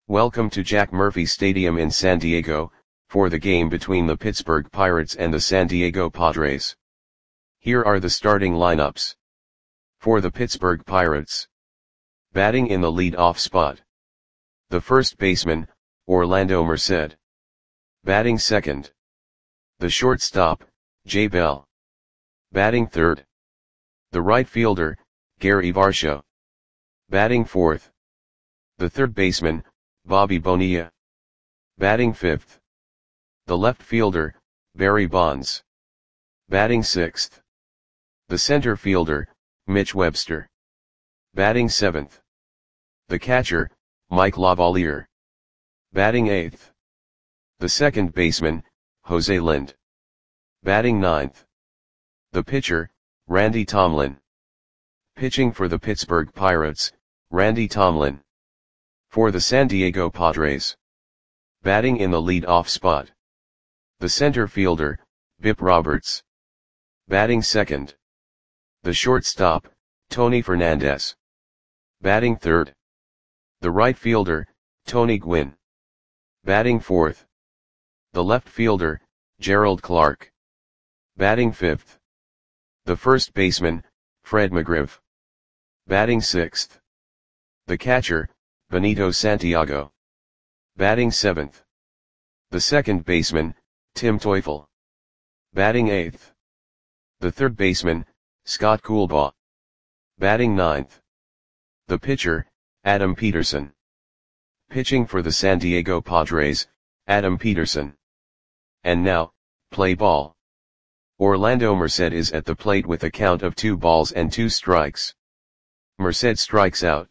Welcome to Jack Murphy Stadium in San Diego, for the game between the Pittsburgh Pirates and the San Diego Padres. Here are the starting lineups. For the Pittsburgh Pirates. Batting in the lead-off spot. The first baseman, Orlando Merced. Batting second. The shortstop, Jay Bell. Batting third. The right fielder, Gary Varsho. Batting fourth. The third baseman, Bobby Bonilla. Batting fifth. The left fielder, Barry Bonds. Batting sixth. The center fielder, Mitch Webster. Batting seventh. The catcher, Mike Lavalier. Batting eighth. The second baseman, Jose Lind. Batting ninth. The pitcher, Randy Tomlin. Pitching for the Pittsburgh Pirates, Randy Tomlin. For the San Diego Padres. Batting in the lead-off spot. The center fielder, Bip Roberts. Batting second. The shortstop, Tony Fernandez. Batting third. The right fielder, Tony Gwynn. Batting fourth. The left fielder, Gerald Clark. Batting fifth. The first baseman, Fred McGriff. Batting sixth. The catcher, Benito Santiago. Batting seventh. The second baseman, Tim Teufel. Batting eighth. The third baseman, Scott Coolbaugh. Batting ninth. The pitcher, Adam Peterson. Pitching for the San Diego Padres, Adam Peterson. And now, play ball. Orlando Merced is at the plate with a count of 2 balls and 2 strikes. Merced strikes out.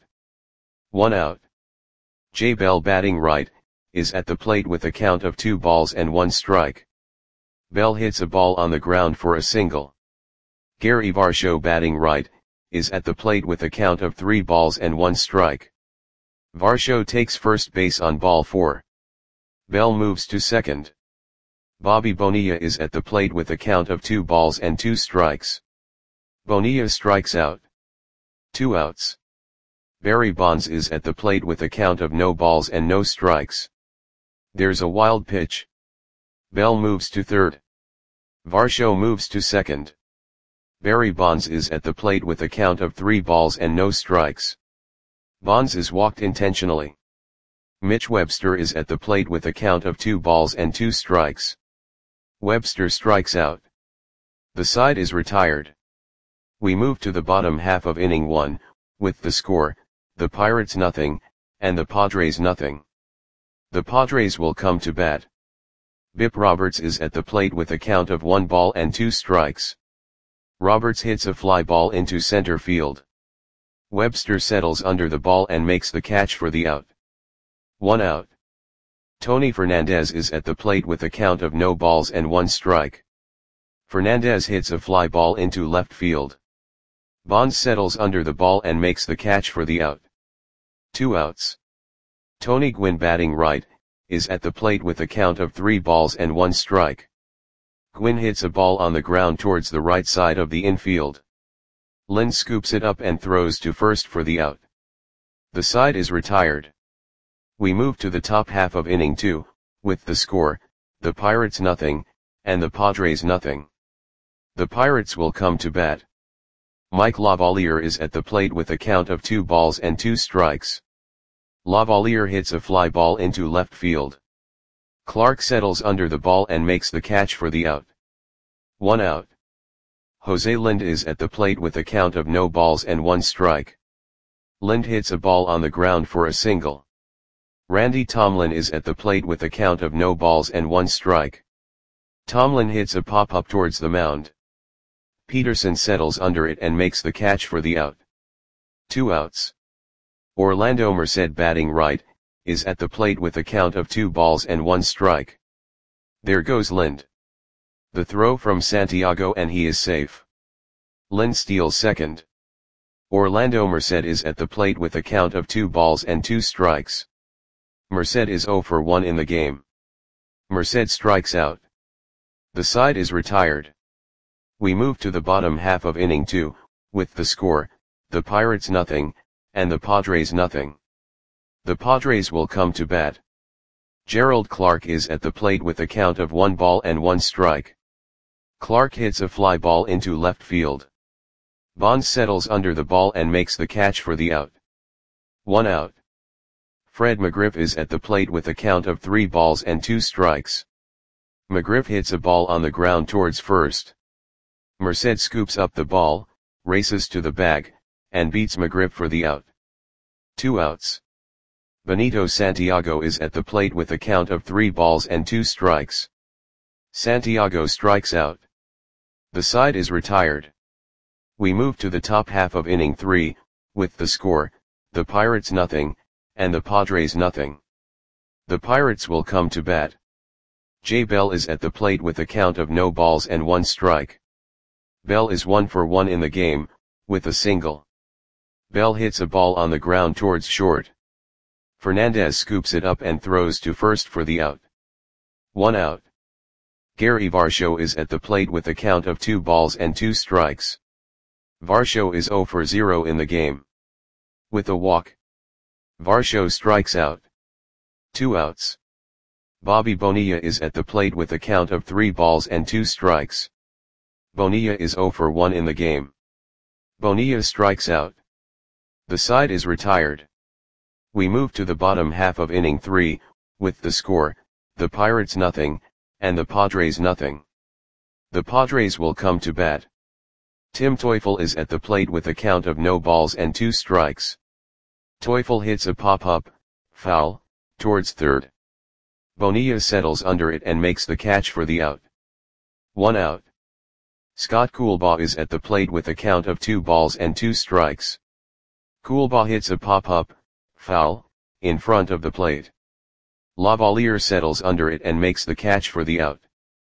1 out. Jay Bell batting right, is at the plate with a count of 2 balls and 1 strike. Bell hits a ball on the ground for a single. Gary Varsho batting right, is at the plate with a count of 3 balls and 1 strike. Varsho takes first base on ball 4. Bell moves to second. Bobby Bonilla is at the plate with a count of 2 balls and 2 strikes. Bonilla strikes out. 2 outs. Barry Bonds is at the plate with a count of no balls and no strikes. There's a wild pitch. Bell moves to third. Varsho moves to second. Barry Bonds is at the plate with a count of 3 balls and no strikes. Bonds is walked intentionally. Mitch Webster is at the plate with a count of 2 balls and 2 strikes. Webster strikes out. The side is retired. We move to the bottom half of inning 1, with the score, the Pirates nothing, and the Padres nothing. The Padres will come to bat. Bip Roberts is at the plate with a count of 1 ball and 2 strikes. Roberts hits a fly ball into center field. Webster settles under the ball and makes the catch for the out. 1 out. Tony Fernandez is at the plate with a count of no balls and 1 strike. Fernandez hits a fly ball into left field. Bonds settles under the ball and makes the catch for the out. 2 outs. Tony Gwynn batting right, is at the plate with a count of 3 balls and 1 strike. Gwynn hits a ball on the ground towards the right side of the infield. Lind scoops it up and throws to first for the out. The side is retired. We move to the top half of inning 2, with the score, the Pirates nothing, and the Padres nothing. The Pirates will come to bat. Mike Lavalier is at the plate with a count of 2 balls and 2 strikes. Lavalier hits a fly ball into left field. Clark settles under the ball and makes the catch for the out. 1 out. Jose Lind is at the plate with a count of no balls and 1 strike. Lind hits a ball on the ground for a single. Randy Tomlin is at the plate with a count of no balls and 1 strike. Tomlin hits a pop-up towards the mound. Peterson settles under it and makes the catch for the out. 2 outs. Orlando Merced batting right, is at the plate with a count of 2 balls and 1 strike. There goes Lind. The throw from Santiago and he is safe. Lind steals second. Orlando Merced is at the plate with a count of 2 balls and 2 strikes. Merced is 0 for 1 in the game. Merced strikes out. The side is retired. We move to the bottom half of inning 2, with the score, the Pirates nothing, and the Padres nothing. The Padres will come to bat. Gerald Clark is at the plate with a count of 1 ball and 1 strike. Clark hits a fly ball into left field. Bonds settles under the ball and makes the catch for the out. 1 out. Fred McGriff is at the plate with a count of 3 balls and 2 strikes. McGriff hits a ball on the ground towards first. Merced scoops up the ball, races to the bag, and beats McGriff for the out. 2 outs. Benito Santiago is at the plate with a count of 3 balls and 2 strikes. Santiago strikes out. The side is retired. We move to the top half of inning 3, with the score, the Pirates nothing, and the Padres nothing. The Pirates will come to bat. Jay Bell is at the plate with a count of no balls and 1 strike. Bell is 1 for 1 in the game, with a single. Bell hits a ball on the ground towards short. Fernandez scoops it up and throws to first for the out. 1 out. Gary Varsho is at the plate with a count of 2 balls and 2 strikes. Varsho is 0 for 0 in the game. With a walk, Varsho strikes out. 2 outs. Bobby Bonilla is at the plate with a count of 3 balls and 2 strikes. Bonilla is 0 for 1 in the game. Bonilla strikes out. The side is retired. We move to the bottom half of inning 3, with the score, the Pirates nothing, and the Padres nothing. The Padres will come to bat. Tim Teufel is at the plate with a count of no balls and 2 strikes. Teufel hits a pop-up, foul, towards third. Bonilla settles under it and makes the catch for the out. 1 out. Scott Coolbaugh is at the plate with a count of 2 balls and 2 strikes. Coolbaugh hits a pop-up, foul, in front of the plate. Lavalier settles under it and makes the catch for the out.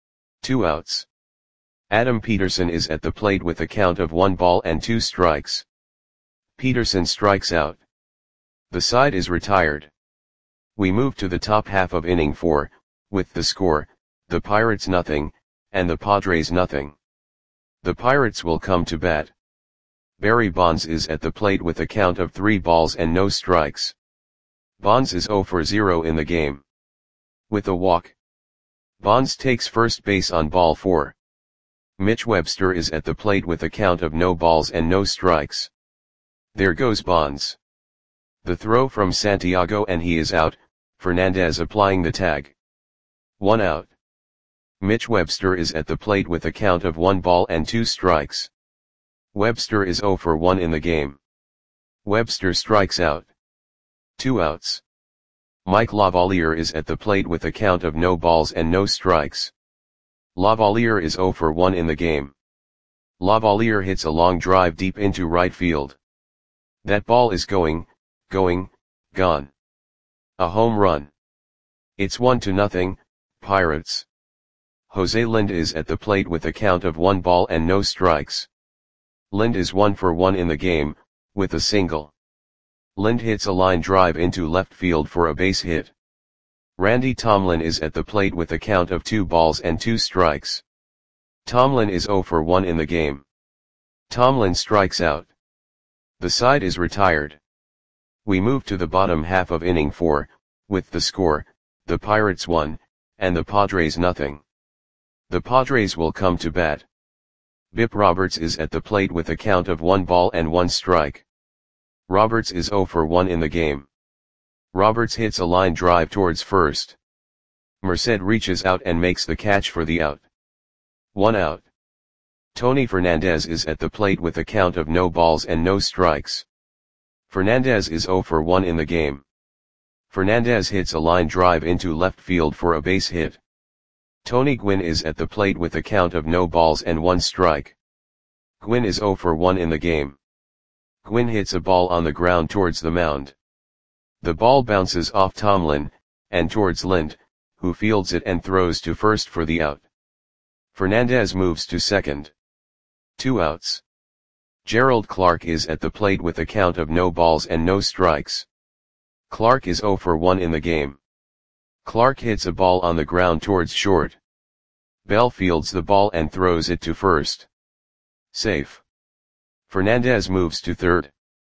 2 outs. Adam Peterson is at the plate with a count of 1 ball and 2 strikes. Peterson strikes out. The side is retired. We move to the top half of inning 4, with the score, the Pirates nothing, and the Padres nothing. The Pirates will come to bat. Barry Bonds is at the plate with a count of 3 balls and no strikes. Bonds is 0 for 0 in the game. With a walk, Bonds takes first base on ball 4. Mitch Webster is at the plate with a count of no balls and no strikes. There goes Bonds. The throw from Santiago and he is out, Fernandez applying the tag. 1 out. Mitch Webster is at the plate with a count of 1 ball and 2 strikes. Webster is 0 for 1 in the game. Webster strikes out. 2 outs. Mike Lavalier is at the plate with a count of no balls and no strikes. Lavalier is 0 for 1 in the game. Lavalier hits a long drive deep into right field. That ball is gone. A home run. It's 1-0, Pirates. Jose Lind is at the plate with a count of 1 ball and no strikes. Lind is 1 for 1 in the game, with a single. Lind hits a line drive into left field for a base hit. Randy Tomlin is at the plate with a count of 2 balls and 2 strikes. Tomlin is 0 for 1 in the game. Tomlin strikes out. The side is retired. We move to the bottom half of inning 4, with the score, the Pirates 1, and the Padres nothing. The Padres will come to bat. Bip Roberts is at the plate with a count of 1 ball and 1 strike. Roberts is 0 for 1 in the game. Roberts hits a line drive towards first. Merced reaches out and makes the catch for the out. 1 out. Tony Fernandez is at the plate with a count of no balls and no strikes. Fernandez is 0 for 1 in the game. Fernandez hits a line drive into left field for a base hit. Tony Gwynn is at the plate with a count of no balls and 1 strike. Gwynn is 0 for 1 in the game. Gwynn hits a ball on the ground towards the mound. The ball bounces off Tomlin, and towards Lind, who fields it and throws to first for the out. Fernandez moves to second. 2 outs. Gerald Clark is at the plate with a count of no balls and no strikes. Clark is 0 for 1 in the game. Clark hits a ball on the ground towards short. Bell fields the ball and throws it to first. Safe. Fernandez moves to third.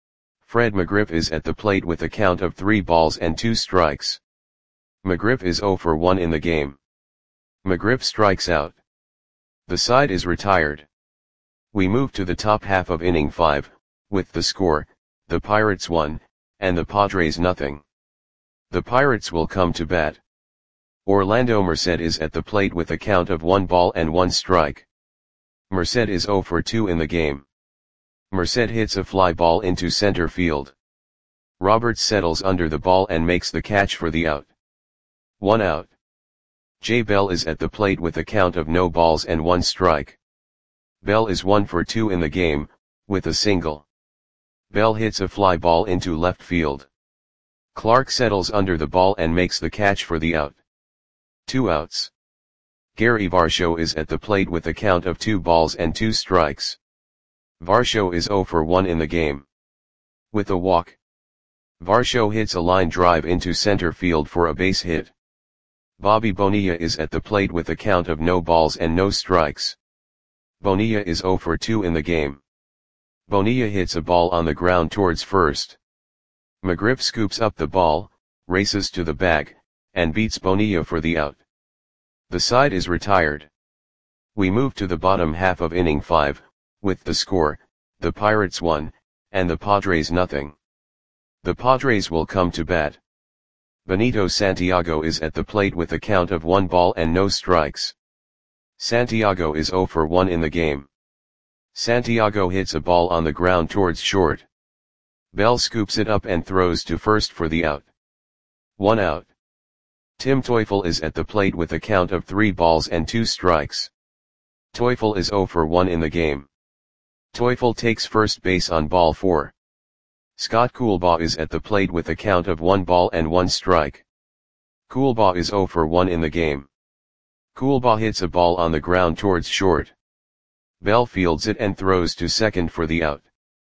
Fred McGriff is at the plate with a count of 3 balls and 2 strikes. McGriff is 0 for 1 in the game. McGriff strikes out. The side is retired. We move to the top half of inning 5, with the score, the Pirates 1, and the Padres nothing. The Pirates will come to bat. Orlando Merced is at the plate with a count of 1 ball and 1 strike. Merced is 0 for 2 in the game. Merced hits a fly ball into center field. Roberts settles under the ball and makes the catch for the out. 1 out. Jay Bell is at the plate with a count of no balls and 1 strike. Bell is 1 for 2 in the game, with a single. Bell hits a fly ball into left field. Clark settles under the ball and makes the catch for the out. 2 outs. Gary Varsho is at the plate with a count of 2 balls and 2 strikes. Varsho is 0 for 1 in the game. With a walk. Varsho hits a line drive into center field for a base hit. Bobby Bonilla is at the plate with a count of no balls and no strikes. Bonilla is 0 for 2 in the game. Bonilla hits a ball on the ground towards first. McGriff scoops up the ball, races to the bag, and beats Bonilla for the out. The side is retired. We move to the bottom half of inning 5, with the score, the Pirates 1, and the Padres nothing. The Padres will come to bat. Benito Santiago is at the plate with a count of 1 ball and no strikes. Santiago is 0 for 1 in the game. Santiago hits a ball on the ground towards short. Bell scoops it up and throws to first for the out. 1 out. Tim Teufel is at the plate with a count of 3 balls and 2 strikes. Teufel is 0 for 1 in the game. Teufel takes first base on ball 4. Scott Coolbaugh is at the plate with a count of 1 ball and 1 strike. Coolbaugh is 0 for 1 in the game. Coolbaugh hits a ball on the ground towards short. Bell fields it and throws to second for the out.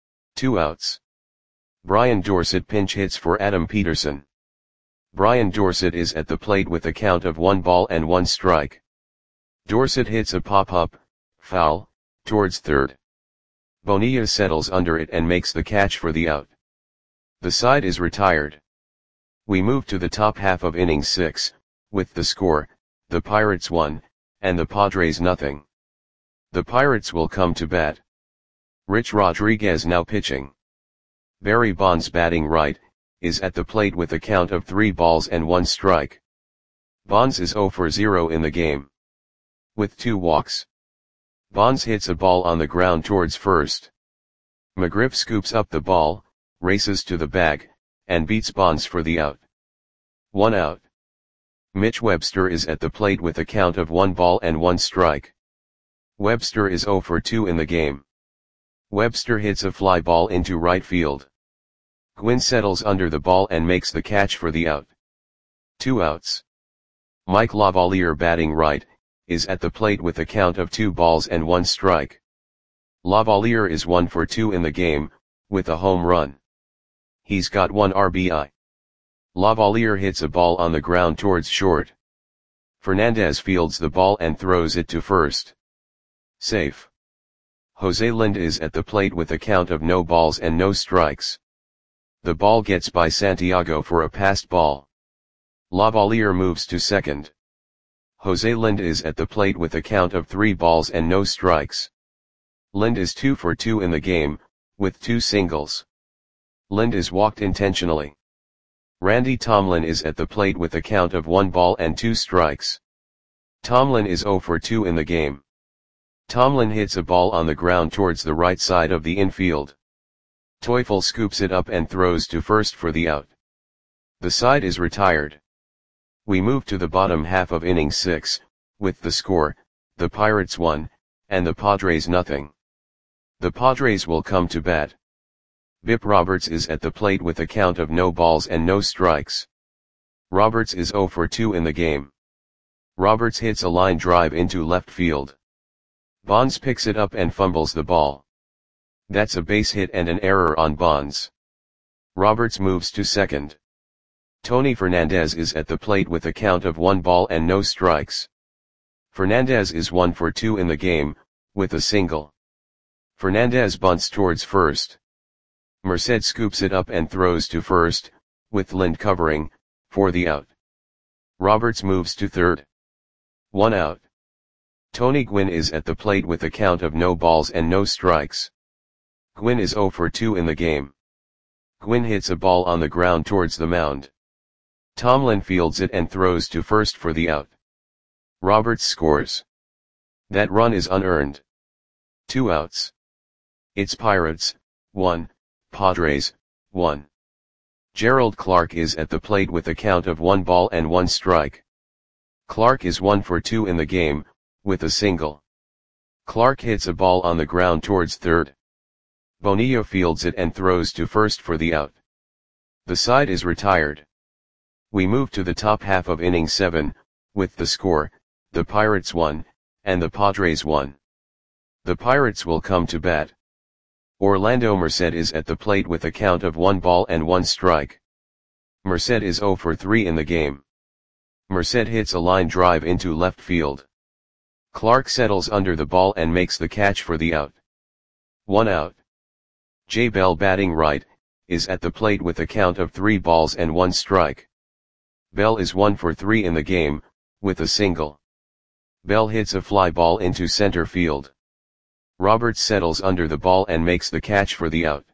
2 outs. Brian Dorsett pinch hits for Adam Peterson. Brian Dorsett is at the plate with a count of 1 ball and 1 strike. Dorsett hits a pop-up, foul, towards third. Bonilla settles under it and makes the catch for the out. The side is retired. We move to the top half of inning 6, with the score, the Pirates 1, and the Padres nothing. The Pirates will come to bat. Rich Rodriguez now pitching. Barry Bonds batting right, is at the plate with a count of 3 balls and 1 strike. Bonds is 0 for 0 in the game. With 2 walks. Bonds hits a ball on the ground towards first. McGriff scoops up the ball, races to the bag, and beats Bonds for the out. 1 out. Mitch Webster is at the plate with a count of 1 ball and 1 strike. Webster is 0 for 2 in the game. Webster hits a fly ball into right field. Gwynn settles under the ball and makes the catch for the out. 2 outs. Mike Lavalier batting right, is at the plate with a count of 2 balls and 1 strike. Lavalier is 1 for 2 in the game, with a home run. He's got 1 RBI. Lavalier hits a ball on the ground towards short. Fernandez fields the ball and throws it to first. Safe. Jose Lind is at the plate with a count of no balls and no strikes. The ball gets by Santiago for a passed ball. Lavalier moves to second. Jose Lind is at the plate with a count of 3 balls and no strikes. Lind is 2 for 2 in the game, with 2 singles. Lind is walked intentionally. Randy Tomlin is at the plate with a count of 1 ball and 2 strikes. Tomlin is 0 for 2 in the game. Tomlin hits a ball on the ground towards the right side of the infield. Teufel scoops it up and throws to first for the out. The side is retired. We move to the bottom half of inning 6, with the score, the Pirates 1, and the Padres nothing. The Padres will come to bat. Bip Roberts is at the plate with a count of no balls and no strikes. Roberts is 0 for 2 in the game. Roberts hits a line drive into left field. Bonds picks it up and fumbles the ball. That's a base hit and an error on Bonds. Roberts moves to second. Tony Fernandez is at the plate with a count of 1 ball and no strikes. Fernandez is 1 for 2 in the game, with a single. Fernandez bunts towards first. Merced scoops it up and throws to first, with Lind covering, for the out. Roberts moves to third. 1 out. Tony Gwynn is at the plate with a count of no balls and no strikes. Gwynn is 0 for 2 in the game. Gwynn hits a ball on the ground towards the mound. Tomlin fields it and throws to first for the out. Roberts scores. That run is unearned. 2 outs. It's Pirates, 1, Padres, 1. Gerald Clark is at the plate with a count of 1 ball and 1 strike. Clark is 1 for 2 in the game, with a single. Clark hits a ball on the ground towards third. Bonilla fields it and throws to first for the out. The side is retired. We move to the top half of inning 7, with the score, the Pirates 1, and the Padres 1. The Pirates will come to bat. Orlando Merced is at the plate with a count of 1 ball and 1 strike. Merced is 0 for 3 in the game. Merced hits a line drive into left field. Clark settles under the ball and makes the catch for the out. 1 out. Jay Bell, batting right, is at the plate with a count of 3 balls and 1 strike. Bell is 1 for 3 in the game, with a single. Bell hits a fly ball into center field. Roberts settles under the ball and makes the catch for the out.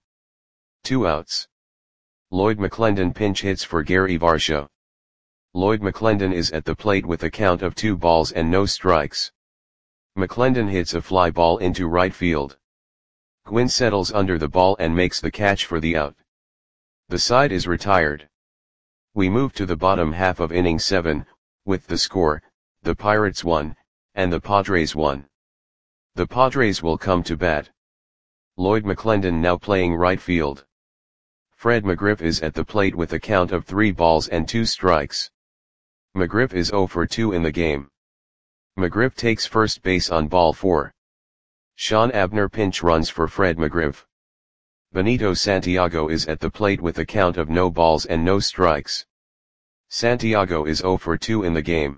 2 outs. Lloyd McClendon pinch hits for Gary Varsho. Lloyd McClendon is at the plate with a count of 2 balls and no strikes. McClendon hits a fly ball into right field. Gwynn settles under the ball and makes the catch for the out. The side is retired. We move to the bottom half of inning 7, with the score, the Pirates 1, and the Padres 1. The Padres will come to bat. Lloyd McClendon now playing right field. Fred McGriff is at the plate with a count of 3 balls and 2 strikes. McGriff is 0 for 2 in the game. McGriff takes first base on ball 4. Sean Abner pinch runs for Fred McGriff. Benito Santiago is at the plate with a count of no balls and no strikes. Santiago is 0 for 2 in the game.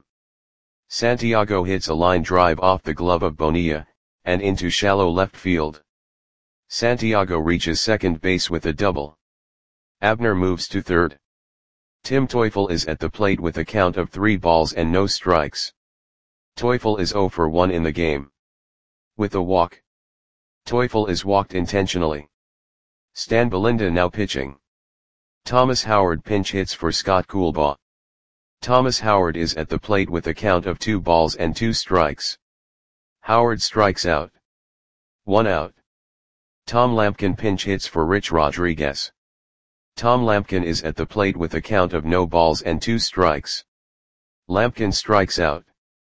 Santiago hits a line drive off the glove of Bonilla, and into shallow left field. Santiago reaches second base with a double. Abner moves to third. Tim Teufel is at the plate with a count of 3 balls and no strikes. Teufel is 0 for 1 in the game. With a walk. Teufel is walked intentionally. Stan Belinda now pitching. Thomas Howard pinch hits for Scott Coolbaugh. Thomas Howard is at the plate with a count of 2 balls and 2 strikes. Howard strikes out. 1 out. Tom Lampkin pinch hits for Rich Rodriguez. Tom Lampkin is at the plate with a count of no balls and 2 strikes. Lampkin strikes out.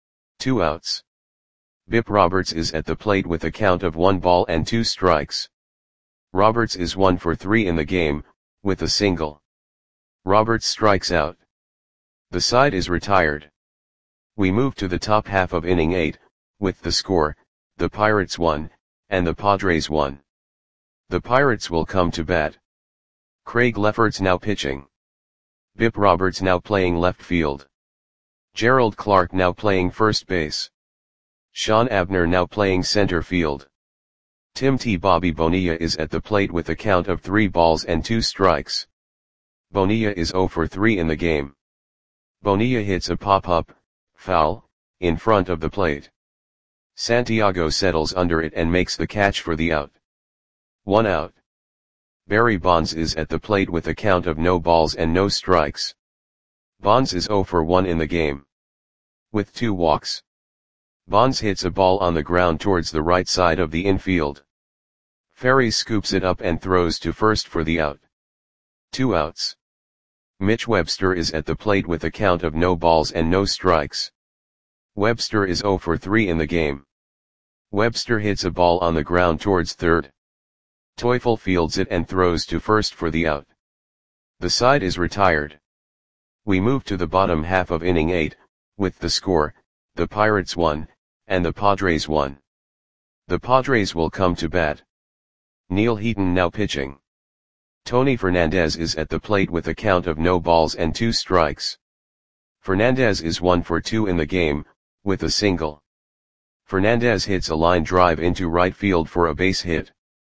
2 outs. Bip Roberts is at the plate with a count of 1 ball and 2 strikes. Roberts is 1 for 3 in the game, with a single. Roberts strikes out. The side is retired. We move to the top half of inning 8, with the score, the Pirates 1, and the Padres 1. The Pirates will come to bat. Craig Lefferts now pitching. Bip Roberts now playing left field. Gerald Clark now playing first base. Sean Abner now playing center field. Tim T. Bobby Bonilla is at the plate with a count of 3 balls and 2 strikes. Bonilla is 0 for 3 in the game. Bonilla hits a pop-up, foul, in front of the plate. Santiago settles under it and makes the catch for the out. 1 out. Barry Bonds is at the plate with a count of no balls and no strikes. Bonds is 0 for 1 in the game. With 2 walks. Bonds hits a ball on the ground towards the right side of the infield. Ferry scoops it up and throws to first for the out. 2 outs. Mitch Webster is at the plate with a count of no balls and no strikes. Webster is 0 for 3 in the game. Webster hits a ball on the ground towards third. Teufel fields it and throws to first for the out. The side is retired. We move to the bottom half of inning 8, with the score, the Pirates 1, and the Padres 1. The Padres will come to bat. Neil Heaton now pitching. Tony Fernandez is at the plate with a count of no balls and 2 strikes. Fernandez is 1 for 2 in the game, with a single. Fernandez hits a line drive into right field for a base hit.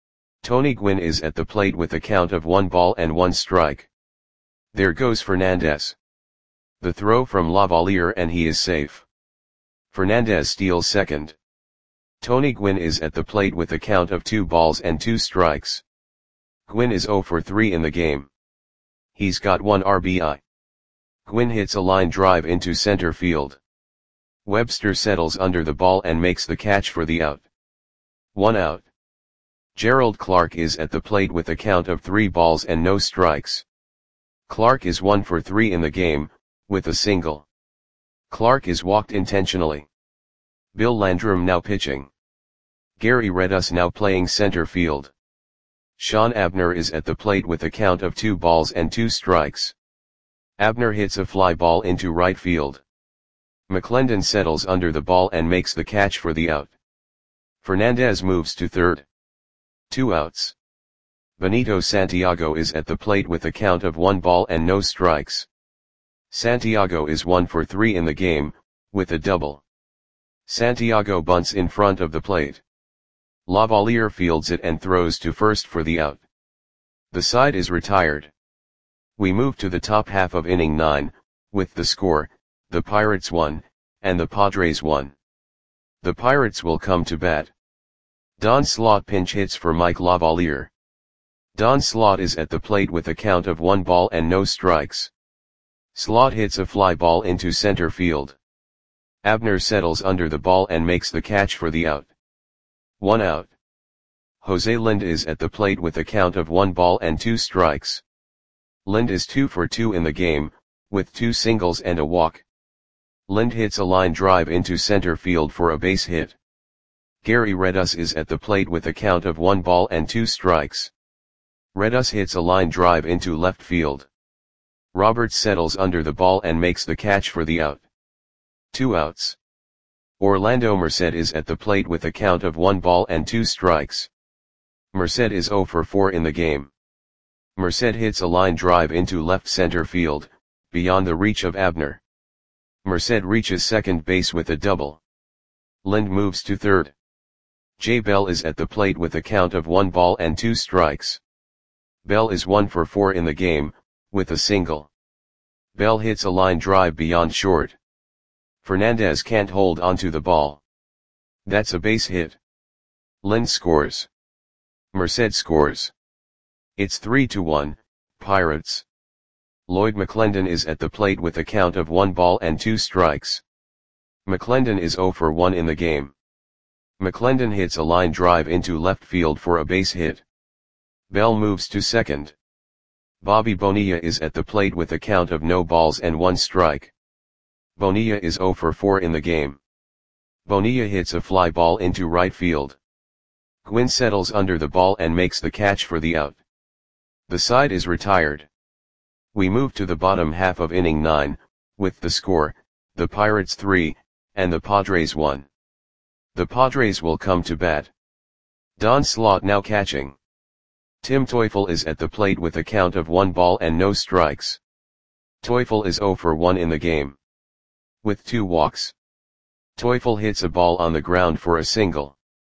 Tony Gwynn is at the plate with a count of 1 ball and 1 strike. There goes Fernandez. The throw from Lavalier and he is safe. Fernandez steals second. Tony Gwynn is at the plate with a count of 2 balls and 2 strikes. Gwynn is 0 for 3 in the game. He's got 1 RBI. Gwynn hits a line drive into center field. Webster settles under the ball and makes the catch for the out. 1 out. Gerald Clark is at the plate with a count of 3 balls and no strikes. Clark is 1 for 3 in the game, with a single. Clark is walked intentionally. Bill Landrum now pitching. Gary Redus now playing center field. Sean Abner is at the plate with a count of 2 balls and 2 strikes. Abner hits a fly ball into right field. McClendon settles under the ball and makes the catch for the out. Fernandez moves to third. 2 outs. Benito Santiago is at the plate with a count of 1 ball and no strikes. Santiago is 1 for 3 in the game, with a double. Santiago bunts in front of the plate. Lavalier fields it and throws to first for the out. The side is retired. We move to the top half of inning 9, with the score, the Pirates 1, and the Padres 1. The Pirates will come to bat. Don Slaught pinch hits for Mike Lavalier. Don Slaught is at the plate with a count of 1 ball and no strikes. Slaught hits a fly ball into center field. Abner settles under the ball and makes the catch for the out. 1 out. Jose Lind is at the plate with a count of 1 ball and 2 strikes. Lind is 2 for 2 in the game, with 2 singles and a walk. Lind hits a line drive into center field for a base hit. Gary Redus is at the plate with a count of 1 ball and 2 strikes. Redus hits a line drive into left field. Roberts settles under the ball and makes the catch for the out. 2 outs. Orlando Merced is at the plate with a count of 1 ball and 2 strikes. Merced is 0 for 4 in the game. Merced hits a line drive into left center field, beyond the reach of Abner. Merced reaches second base with a double. Lind moves to third. Jay Bell is at the plate with a count of 1 ball and 2 strikes. Bell is 1 for 4 in the game, with a single. Bell hits a line drive beyond short. Fernandez can't hold onto the ball. That's a base hit. Lind scores. Merced scores. It's 3-1, Pirates. Lloyd McClendon is at the plate with a count of 1 ball and 2 strikes. McClendon is 0 for 1 in the game. McClendon hits a line drive into left field for a base hit. Bell moves to second. Bobby Bonilla is at the plate with a count of no balls and 1 strike. Bonilla is 0 for 4 in the game. Bonilla hits a fly ball into right field. Gwynn settles under the ball and makes the catch for the out. The side is retired. We move to the bottom half of inning 9, with the score, the Pirates 3, and the Padres 1. The Padres will come to bat. Don Slaught now catching. Tim Teufel is at the plate with a count of 1 ball and no strikes. Teufel is 0 for 1 in the game. With 2 walks. Teufel hits a ball on the ground for a single.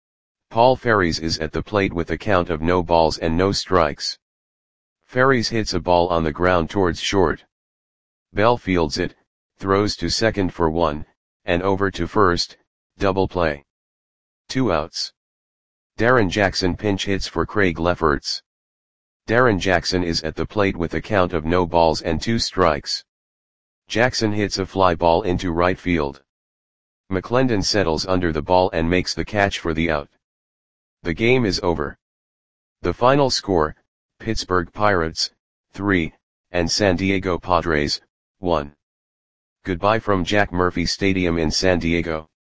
Paul Ferries is at the plate with a count of no balls and no strikes. Ferries hits a ball on the ground towards short. Bell fields it, throws to second for 1, and over to first, double play. 2 outs. Darren Jackson pinch hits for Craig Lefferts. Darren Jackson is at the plate with a count of no balls and 2 strikes. Jackson hits a fly ball into right field. McClendon settles under the ball and makes the catch for the out. The game is over. The final score, Pittsburgh Pirates, 3, and San Diego Padres, 1. Goodbye from Jack Murphy Stadium in San Diego.